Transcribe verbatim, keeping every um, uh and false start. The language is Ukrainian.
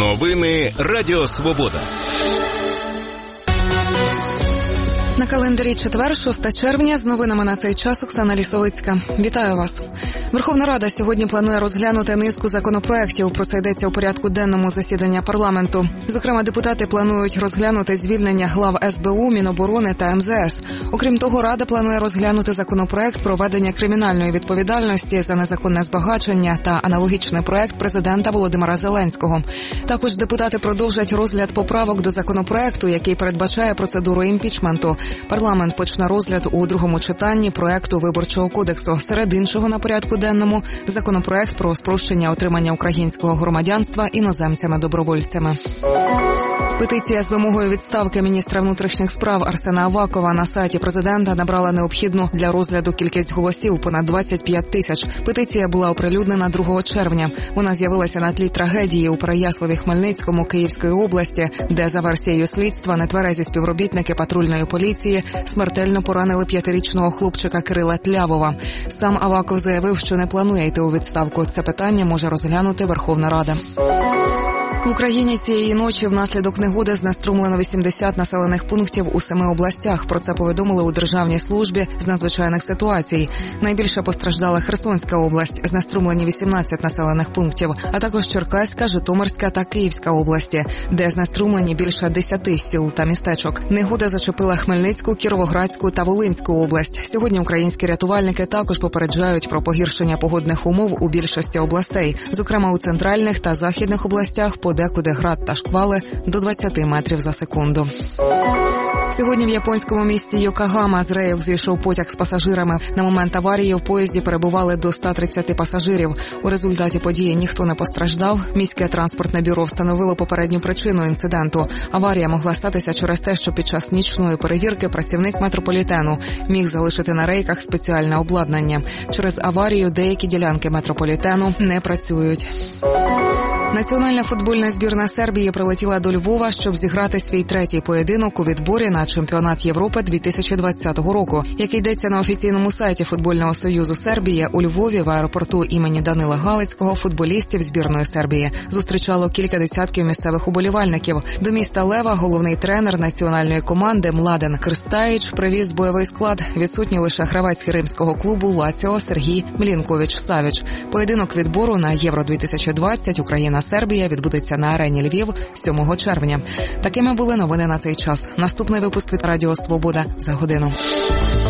Новини Радіо Свобода. На календарі четвер, шостого червня, з новинами на цей час Оксана Лісовицька. Вітаю вас. Верховна Рада сьогодні планує розглянути низку законопроєктів. Про це йдеться у порядку денному засідання парламенту. Зокрема, депутати планують розглянути звільнення глав ес бе у, Міноборони та ем зе ес. Окрім того, Рада планує розглянути законопроєкт про введення кримінальної відповідальності за незаконне збагачення та аналогічний проєкт президента Володимира Зеленського. Також депутати продовжать розгляд поправок до законопроєкту, який передбачає процедуру імпічменту. Парламент почне розгляд у другому читанні проекту Виборчого кодексу. Серед іншого на порядку денному законопроект про спрощення отримання українського громадянства іноземцями-добровольцями. Петиція з вимогою відставки міністра внутрішніх справ Арсена Авакова на сайті президента набрала необхідну для розгляду кількість голосів – понад двадцять п'ять тисяч. Петиція була оприлюднена другого червня. Вона з'явилася на тлі трагедії у Переяславі-Хмельницькому Київської області, де, за версією слідства, нетверезі співробітники патрульної поліції смертельно поранили п'ятирічного хлопчика Кирила Тлявова. Сам Аваков заявив, що не планує йти у відставку. Це питання може розглянути Верховна Рада. В Україні цієї ночі внаслідок негоди знеструмлено вісімдесят населених пунктів у семи областях. Про це повідомили у Державній службі з надзвичайних ситуацій. Найбільше постраждала Херсонська область, знеструмлені вісімнадцять населених пунктів, а також Черкаська, Житомирська та Київська області, де знеструмлені більше десяти сіл та містечок. Негода зачепила Хмельницьку, Кіровоградську та Волинську область. Сьогодні українські рятувальники також попереджають про погіршення погодних умов у більшості областей. Зокрема, у центральних та західних областях подекуди град та шквали до двадцяти метрів за секунду. Сьогодні в японському місті Йокогама з рейок зійшов потяг з пасажирами. На момент аварії в поїзді перебували до ста тридцяти пасажирів. У результаті події ніхто не постраждав. Міське транспортне бюро встановило попередню причину інциденту. Аварія могла статися через те, що під час нічної перевірки працівник метрополітену міг залишити на рейках спеціальне обладнання. Через аварію деякі ділянки метрополітену не працюють. Національна футбольна збірна Сербії прилетіла до Львова, щоб зіграти свій третій поєдинок у відборі на чемпіонат Європи дві тисячі двадцятого року. Як йдеться на офіційному сайті Футбольного союзу Сербії, у Львові в аеропорту імені Данила Галицького футболістів збірної Сербії зустрічало кілька десятків місцевих уболівальників. До міста Лева головний тренер національної команди Младен Крстаїч привіз бойовий склад. Відсутній лише гравець римського клубу Лаціо Сергій Мілінкович-Савіч. Поєдинок відбору на Євро дві тисячі двадцять Україна-Сербія відбудеться на арені Львів сьомого червня. Такими були новини на цей час. Наступний випуск від Радіо Свобода за годину.